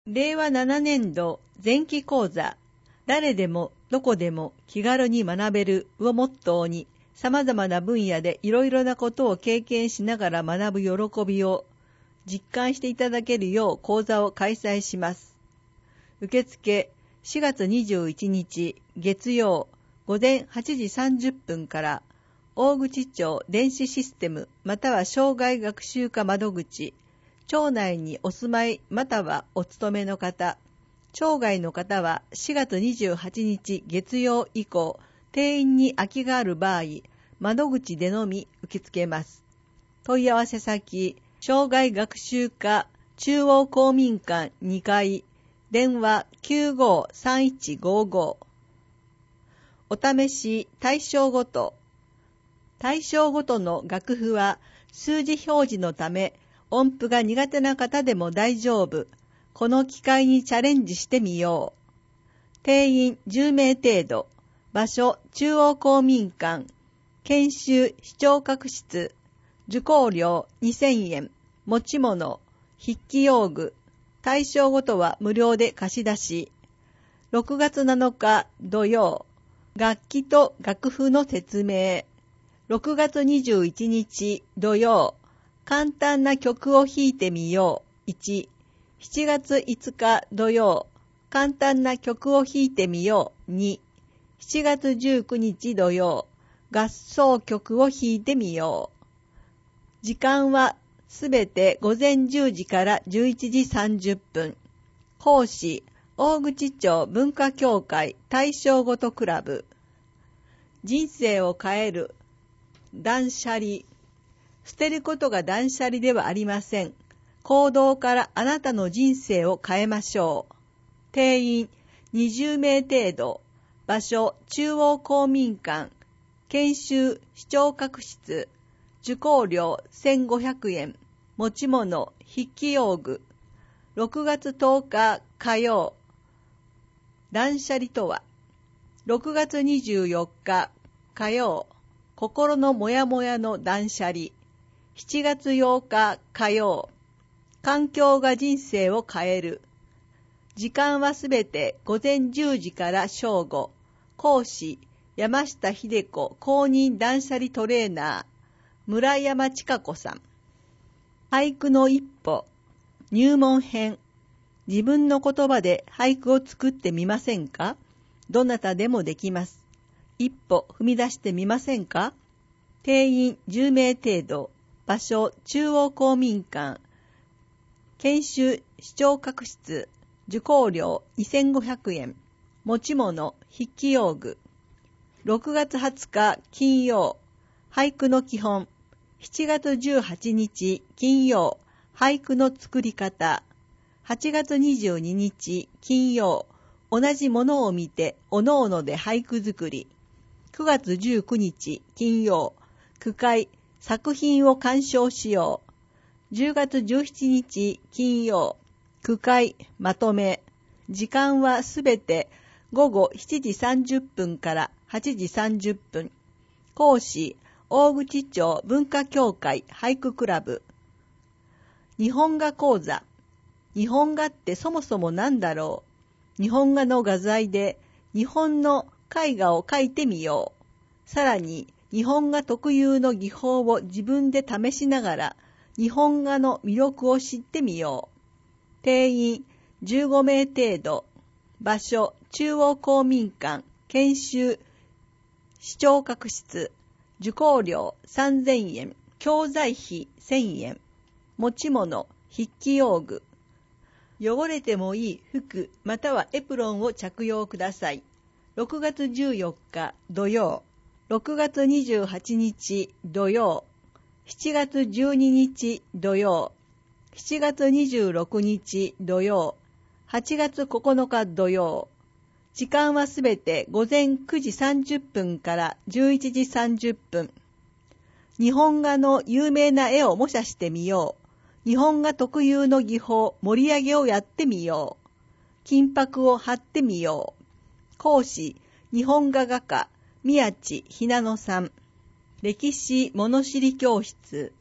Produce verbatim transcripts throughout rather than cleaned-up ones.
れいわななねんど前期講座、誰でもどこでも気軽に学べるをモットーに、様々な分野でいろいろなことを経験しながら学ぶ喜びを実感していただけるよう講座を開催します。受付しがつにじゅういちにち月曜午前はちじさんじゅっぷんから、大口町電子システムまたは障害学習課窓口、町内にお住まいまたはお勤めの方、町外の方はしがつにじゅうはちにち月曜以降、定員に空きがある場合、窓口でのみ受け付けます。問い合わせ先、障害学習課中央公民館にかい、電話 きゅうごーさんいちごーごー。お試し対象ごと。対象ごとの楽譜は数字表示のため、音符が苦手な方でも大丈夫。この機会にチャレンジしてみよう。定員じゅうめい程度。場所中央公民館。研修視聴覚室。受講料にせんえん。持ち物。筆記用具。対象ごとは無料で貸し出し。ろくがつなのか土曜。楽器と楽譜の説明。ろくがつにじゅういちにち土曜。簡単な曲を弾いてみよう。いち、しちがついつか土曜。簡単な曲を弾いてみよう。に、しちがつじゅうくにち土曜。合奏曲を弾いてみよう。時間はすべて午前じゅうじからじゅういちじさんじゅっぷん。講師、大口町文化協会対象ごとクラブ。人生を変える断捨離。捨てることが断捨離ではありません。行動からあなたの人生を変えましょう。定員にじゅうめい程度。場所中央公民館。研修視聴覚室。受講料せんごひゃくえん。持ち物筆記用具。ろくがつとおか火曜。断捨離とは。ろくがつにじゅうよっか火曜。心のモヤモヤの断捨離。しちがつようか火曜。環境が人生を変える。時間はすべて午前じゅうじから正午。講師、山下秀子公認断捨離トレーナー、村山千佳子さん。俳句の一歩。入門編。自分の言葉で俳句を作ってみませんか？どなたでもできます。一歩踏み出してみませんか？定員じゅうめい程度。場所中央公民館。研修視聴覚室。受講料にせんごひゃくえん。持ち物筆記用具。ろくがつはつか金曜。俳句の基本。しちがつじゅうはちにち金曜。俳句の作り方。はちがつにじゅうににち金曜。同じものを見ておのおので俳句作り。くがつじゅうくにち金曜。句会。作品を鑑賞しよう。じゅうがつじゅうしちにち金曜。句会まとめ。時間はすべてごごしちじさんじゅっぷんからはちじさんじゅっぷん。講師、大口町文化協会俳句クラブ。日本画講座。日本画ってそもそも何だろう。日本画の画材で日本の絵画を描いてみよう。さらに日本画特有の技法を自分で試しながら日本画の魅力を知ってみよう。定員じゅうごめい程度。場所中央公民館。研修視聴覚室。受講料さんぜんえん。教材費せんえん。持ち物筆記用具。汚れてもいい服またはエプロンを着用ください。ろくがつじゅうよっか土曜。ろくがつにじゅうはちにち土曜。しちがつじゅうににち土曜。しちがつにじゅうろくにち土曜。はちがつここのか土曜。時間はすべて午前くじさんじゅっぷんからじゅういちじさんじゅっぷん。日本画の有名な絵を模写してみよう。日本画特有の技法、盛り上げをやってみよう。金箔を貼ってみよう。講師、日本画画家、宮地ひなのさん。歴史物知り教室。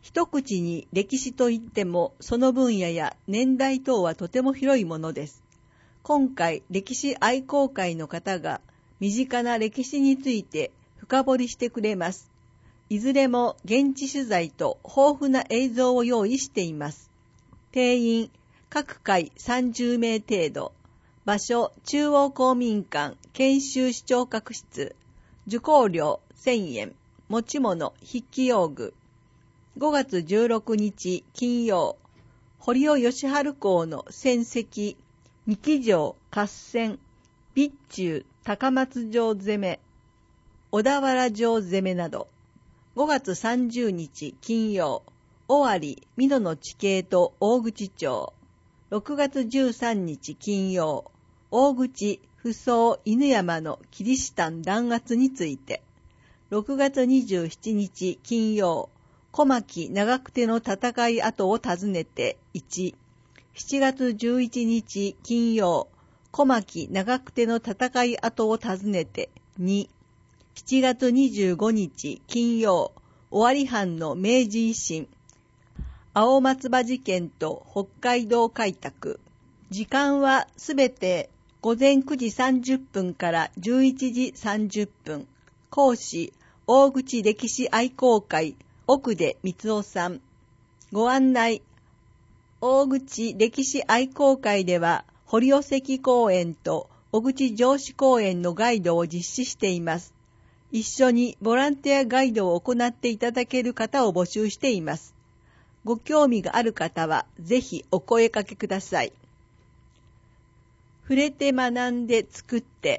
一口に歴史といっても、その分野や年代等はとても広いものです。今回、歴史愛好会の方が、身近な歴史について深掘りしてくれます。いずれも現地取材と豊富な映像を用意しています。定員、各回さんじゅうめい程度。場所、中央公民館、研修視聴覚室。受講料せんえん。持ち物、筆記用具。ごがつじゅうろくにち金曜。堀尾義治公の戦績。三木城、合戦。備中、高松城攻め。小田原城攻めなど。ごがつさんじゅうにち金曜。尾張、美濃の地形と大口町。ろくがつじゅうさんにち金曜。大口、扶桑、犬山のキリシタン弾圧について。ろくがつにじゅうしちにち金曜。小牧長久手の戦い跡を訪ねていち。しちがつじゅういちにち金曜。小牧長久手の戦い跡を訪ねてに。しちがつにじゅうごにち金曜。尾張藩の明治維新。青松葉事件と北海道開拓。時間はすべてごぜんくじさんじゅっぷんからじゅういちじさんじゅっぷん。講師、大口歴史愛好会、奥出光夫さん。ご案内、大口歴史愛好会では、堀尾関公園と小口城址公園のガイドを実施しています。一緒にボランティアガイドを行っていただける方を募集しています。ご興味がある方は、ぜひお声かけください。触れて学んで作って、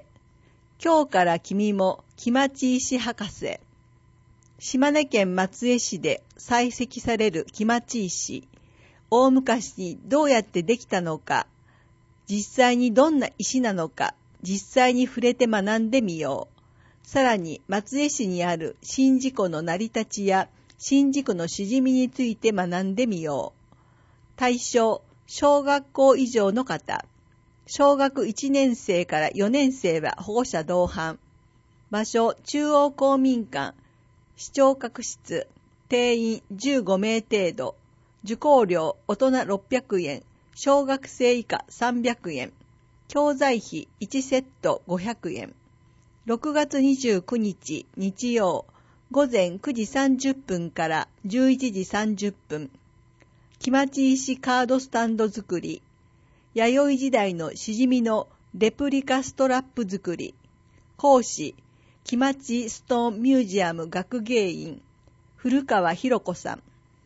今日から君も木町石博士。島根県松江市で採石される木町石。大昔にどうやってできたのか、実際にどんな石なのか、実際に触れて学んでみよう。さらに松江市にある宍道湖の成り立ちや宍道湖のしじみについて学んでみよう。対象、小学校以上の方。小学いちねんせいからよねんせいは保護者同伴。場所、中央公民館、視聴覚室。定員じゅうごめい程度。受講料、大人ろっぴゃくえん。小学生以下さんびゃくえん。教材費いちセットごひゃくえん。ろくがつにじゅうくにち日曜。ごぜんくじさんじゅっぷんからじゅういちじさんじゅっぷん。木町石カードスタンド作り。弥生時代のしじみのレプリカストラップ作り。講師、木町ストーンミュージアム学芸員、古川博子さん。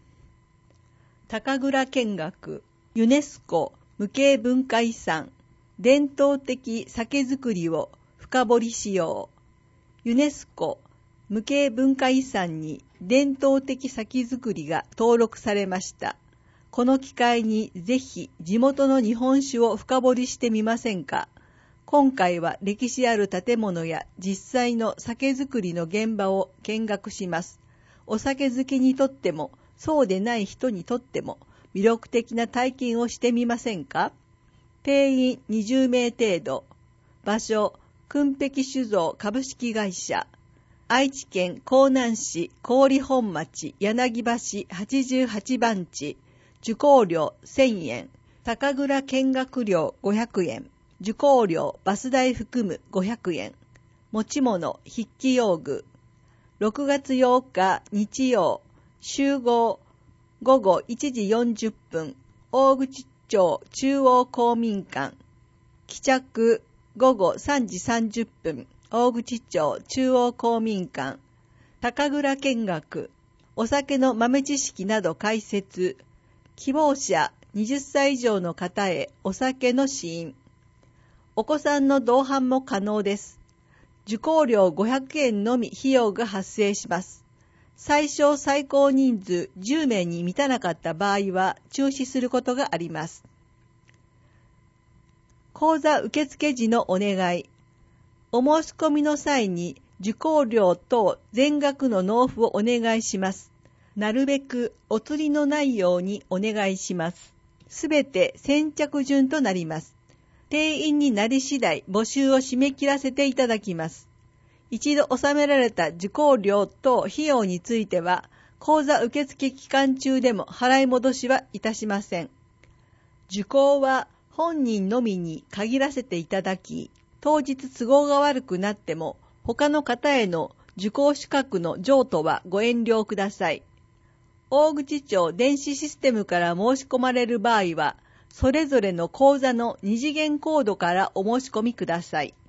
酒蔵見学、ユネスコ無形文化遺産、伝統的酒造りを深掘りしよう。ユネスコ無形文化遺産に伝統的酒造りが登録されました。この機会にぜひ地元の日本酒を深掘りしてみませんか。今回は歴史ある建物や実際の酒造りの現場を見学します。お酒好きにとってもそうでない人にとっても魅力的な体験をしてみませんか。定員にじゅうめい程度。場所、燻碧酒造株式会社。愛知県江南市郡本町柳橋はちじゅうはちばんち。受講料せんえん。酒蔵見学料ごひゃくえん。受講料バス代含むごひゃくえん。持ち物筆記用具。ろくがつようか日曜。集合ごごいちじよんじゅっぷん。大口町中央公民館。帰着ごごさんじさんじゅっぷん。大口町中央公民館。酒蔵見学。お酒の豆知識など解説。希望者はたち以上の方へお酒の試飲。お子さんの同伴も可能です。受講料ごひゃくえんのみ費用が発生します。最小最高人数じゅうめいに満たなかった場合は中止することがあります。講座受付時のお願い。お申し込みの際に受講料等全額の納付をお願いします。なるべくお釣りのないようにお願いします。すべて先着順となります。定員になり次第募集を締め切らせていただきます。一度納められた受講料等費用については、 講座受付期間中でも払い戻しはいたしません。受講は本人のみに限らせていただき、当日都合が悪くなっても他の方への受講資格の譲渡はご遠慮ください。大口町電子システムから申し込まれる場合は、それぞれの講座の二次元コードからお申し込みください。